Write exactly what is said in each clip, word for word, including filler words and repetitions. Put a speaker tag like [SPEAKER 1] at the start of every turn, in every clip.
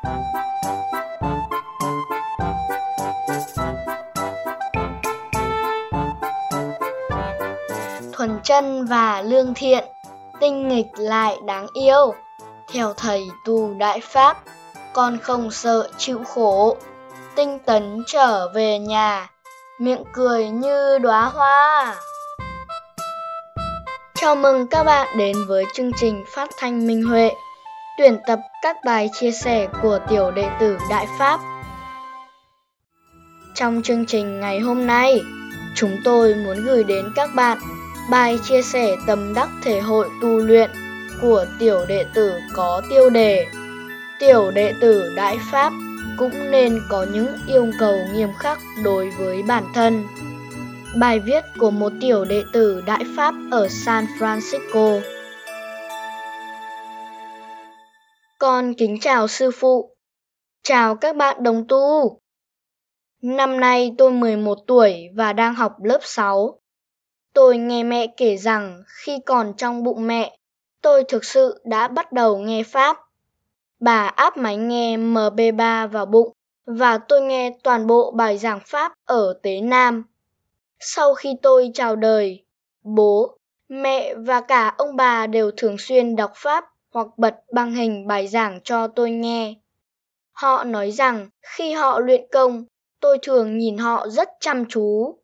[SPEAKER 1] Thuần chân và lương thiện, tinh nghịch lại đáng yêu. Theo thầy tu Đại Pháp, con không sợ chịu khổ. Tinh tấn trở về nhà, miệng cười như đóa hoa. Chào mừng các bạn đến với chương trình phát thanh Minh Huệ, tuyển tập các bài chia sẻ của tiểu đệ tử Đại Pháp. Trong chương trình ngày hôm nay, chúng tôi muốn gửi đến các bạn bài chia sẻ tâm đắc thể hội tu luyện của tiểu đệ tử có tiêu đề Tiểu đệ tử Đại Pháp cũng nên có những yêu cầu nghiêm khắc đối với bản thân. Bài viết của một tiểu đệ tử Đại Pháp ở San Francisco. Con kính chào sư phụ. Chào các bạn đồng tu. Năm nay tôi mười một tuổi và đang học lớp sáu. Tôi nghe mẹ kể rằng khi còn trong bụng mẹ, tôi thực sự đã bắt đầu nghe Pháp. Bà áp máy nghe em pê ba vào bụng và tôi nghe toàn bộ bài giảng Pháp ở Tế Nam. Sau khi tôi chào đời, bố, mẹ và cả ông bà đều thường xuyên đọc Pháp hoặc bật băng hình bài giảng cho tôi nghe. Họ nói rằng khi họ luyện công, tôi thường nhìn họ rất chăm chú.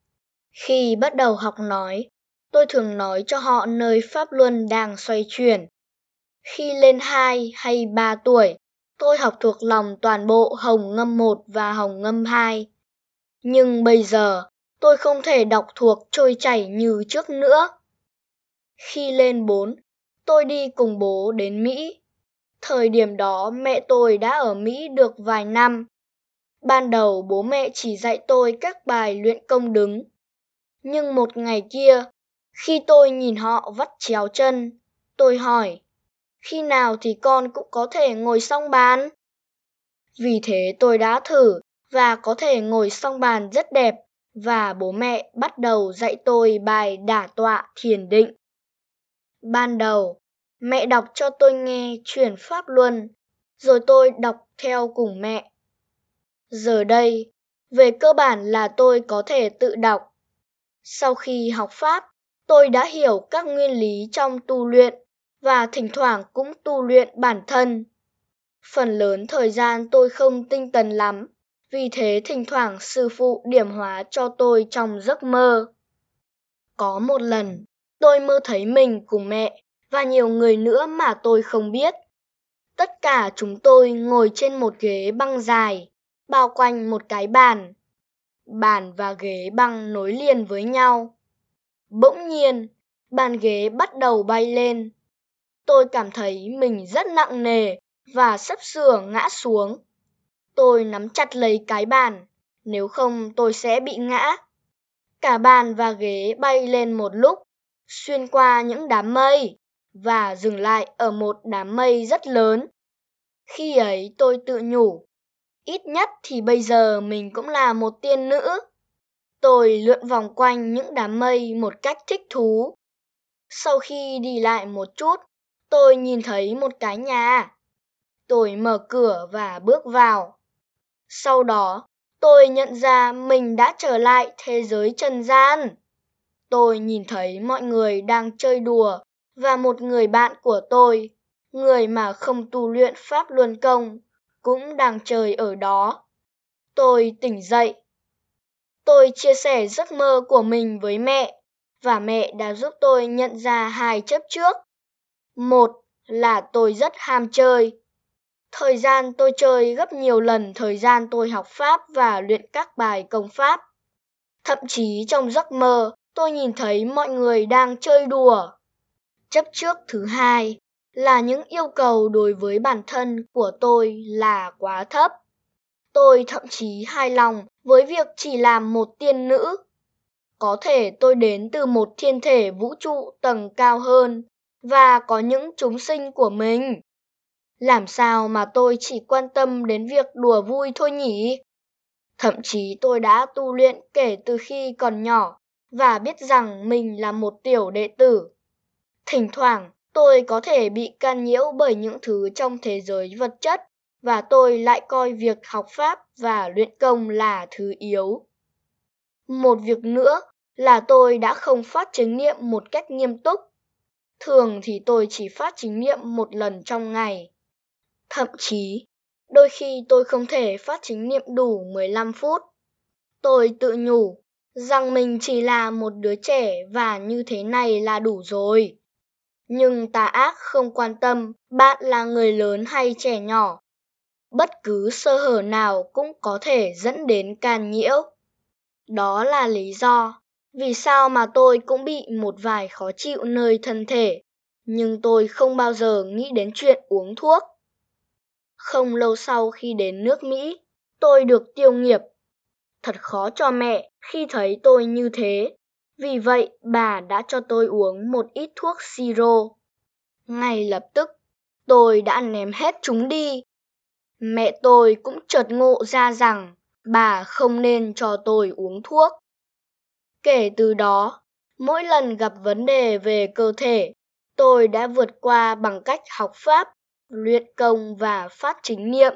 [SPEAKER 1] Khi bắt đầu học nói, tôi thường nói cho họ nơi Pháp Luân đang xoay chuyển. Khi lên hai hay ba tuổi, tôi học thuộc lòng toàn bộ Hồng Ngâm một và Hồng Ngâm hai. Nhưng bây giờ, tôi không thể đọc thuộc trôi chảy như trước nữa. Khi lên bốn, tôi đi cùng bố đến Mỹ. Thời điểm đó mẹ tôi đã ở Mỹ được vài năm. Ban đầu bố mẹ chỉ dạy tôi các bài luyện công đứng. Nhưng một ngày kia, khi tôi nhìn họ vắt chéo chân, tôi hỏi, khi nào thì con cũng có thể ngồi song bàn? Vì thế tôi đã thử và có thể ngồi song bàn rất đẹp và bố mẹ bắt đầu dạy tôi bài đả tọa thiền định. Ban đầu, mẹ đọc cho tôi nghe chuyển Pháp Luân, rồi tôi đọc theo cùng mẹ. Giờ đây, về cơ bản là tôi có thể tự đọc. Sau khi học Pháp, tôi đã hiểu các nguyên lý trong tu luyện và thỉnh thoảng cũng tu luyện bản thân. Phần lớn thời gian tôi không tinh tấn lắm, vì thế thỉnh thoảng sư phụ điểm hóa cho tôi trong giấc mơ. Có một lần, tôi mơ thấy mình cùng mẹ và nhiều người nữa mà tôi không biết. Tất cả chúng tôi ngồi trên một ghế băng dài, bao quanh một cái bàn. Bàn và ghế băng nối liền với nhau. Bỗng nhiên, bàn ghế bắt đầu bay lên. Tôi cảm thấy mình rất nặng nề và sắp sửa ngã xuống. Tôi nắm chặt lấy cái bàn, nếu không tôi sẽ bị ngã. Cả bàn và ghế bay lên một lúc, xuyên qua những đám mây và dừng lại ở một đám mây rất lớn. Khi ấy tôi tự nhủ, ít nhất thì bây giờ mình cũng là một tiên nữ. Tôi lượn vòng quanh những đám mây một cách thích thú. Sau khi đi lại một chút, tôi nhìn thấy một cái nhà. Tôi mở cửa và bước vào. Sau đó, tôi nhận ra mình đã trở lại thế giới trần gian. Tôi nhìn thấy mọi người đang chơi đùa và một người bạn của tôi, người mà không tu luyện Pháp Luân Công, cũng đang chơi ở đó. Tôi tỉnh dậy. Tôi chia sẻ giấc mơ của mình với mẹ, và mẹ đã giúp tôi nhận ra hai chấp trước. Một là tôi rất ham chơi. Thời gian tôi chơi gấp nhiều lần thời gian tôi học Pháp và luyện các bài công Pháp. Thậm chí trong giấc mơ, tôi nhìn thấy mọi người đang chơi đùa. Chấp trước thứ hai là những yêu cầu đối với bản thân của tôi là quá thấp. Tôi thậm chí hài lòng với việc chỉ làm một tiên nữ. Có thể tôi đến từ một thiên thể vũ trụ tầng cao hơn và có những chúng sinh của mình. Làm sao mà tôi chỉ quan tâm đến việc đùa vui thôi nhỉ? Thậm chí tôi đã tu luyện kể từ khi còn nhỏ và biết rằng mình là một tiểu đệ tử. Thỉnh thoảng tôi có thể bị can nhiễu bởi những thứ trong thế giới vật chất và tôi lại coi việc học pháp và luyện công là thứ yếu. Một việc nữa là tôi đã không phát chánh niệm một cách nghiêm túc. Thường thì tôi chỉ phát chánh niệm một lần trong ngày. Thậm chí, đôi khi tôi không thể phát chánh niệm đủ mười lăm phút. Tôi tự nhủ rằng mình chỉ là một đứa trẻ và như thế này là đủ rồi. Nhưng tà ác không quan tâm bạn là người lớn hay trẻ nhỏ. Bất cứ sơ hở nào cũng có thể dẫn đến càn nhiễu. Đó là lý do vì sao mà tôi cũng bị một vài khó chịu nơi thân thể, nhưng tôi không bao giờ nghĩ đến chuyện uống thuốc. Không lâu sau khi đến nước Mỹ, tôi được tiêu nghiệp. Thật khó cho mẹ khi thấy tôi như thế. Vì vậy, bà đã cho tôi uống một ít thuốc siro. Ngay lập tức, tôi đã ném hết chúng đi. Mẹ tôi cũng chợt ngộ ra rằng bà không nên cho tôi uống thuốc. Kể từ đó, mỗi lần gặp vấn đề về cơ thể, tôi đã vượt qua bằng cách học pháp, luyện công và phát chánh niệm.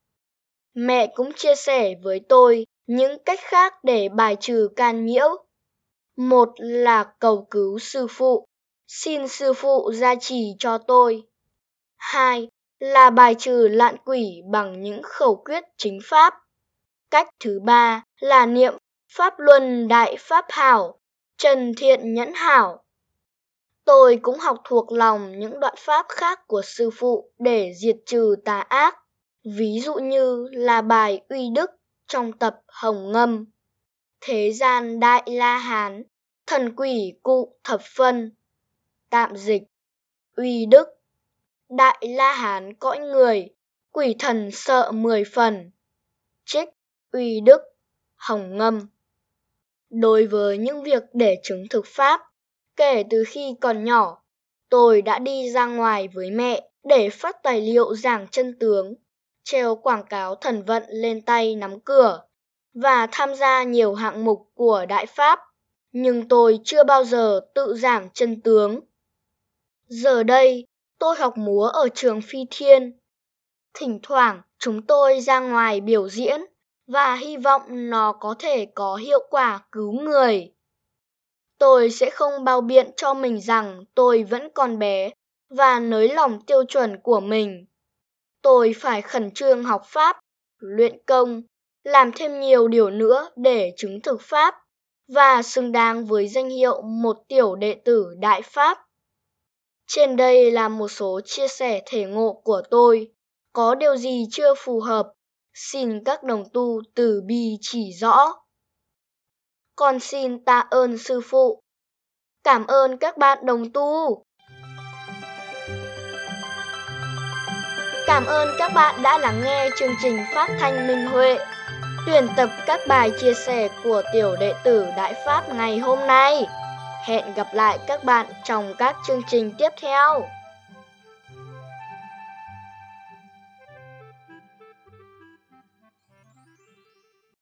[SPEAKER 1] Mẹ cũng chia sẻ với tôi những cách khác để bài trừ càn nhiễu. Một là cầu cứu sư phụ, xin sư phụ gia trì cho tôi. Hai là bài trừ lạn quỷ bằng những khẩu quyết chính pháp. Cách thứ ba là niệm Pháp Luân Đại Pháp Hảo, Trần Thiện Nhẫn Hảo. Tôi cũng học thuộc lòng những đoạn pháp khác của sư phụ để diệt trừ tà ác, ví dụ như là bài Uy Đức trong tập Hồng Ngâm. Thế gian Đại La Hán, thần quỷ cụ thập phân. Tạm dịch: Uy Đức, Đại La Hán cõi người, quỷ thần sợ mười phần. Trích Uy Đức, Hồng Ngâm. Đối với những việc để chứng thực pháp, kể từ khi còn nhỏ, tôi đã đi ra ngoài với mẹ để phát tài liệu giảng chân tướng, treo quảng cáo thần vận lên tay nắm cửa và tham gia nhiều hạng mục của Đại Pháp, nhưng tôi chưa bao giờ tự giảng chân tướng. Giờ đây, tôi học múa ở trường Phi Thiên. Thỉnh thoảng chúng tôi ra ngoài biểu diễn và hy vọng nó có thể có hiệu quả cứu người. Tôi sẽ không bao biện cho mình rằng tôi vẫn còn bé và nới lỏng tiêu chuẩn của mình. Tôi phải khẩn trương học pháp, luyện công, làm thêm nhiều điều nữa để chứng thực pháp và xứng đáng với danh hiệu một tiểu đệ tử Đại Pháp. Trên đây là một số chia sẻ thể ngộ của tôi. Có điều gì chưa phù hợp, xin các đồng tu từ bi chỉ rõ. Con xin tạ ơn sư phụ. Cảm ơn các bạn đồng tu. Cảm ơn các bạn đã lắng nghe chương trình phát thanh Minh Huệ, tuyển tập các bài chia sẻ của tiểu đệ tử Đại Pháp ngày hôm nay. Hẹn gặp lại các bạn trong các chương trình tiếp theo.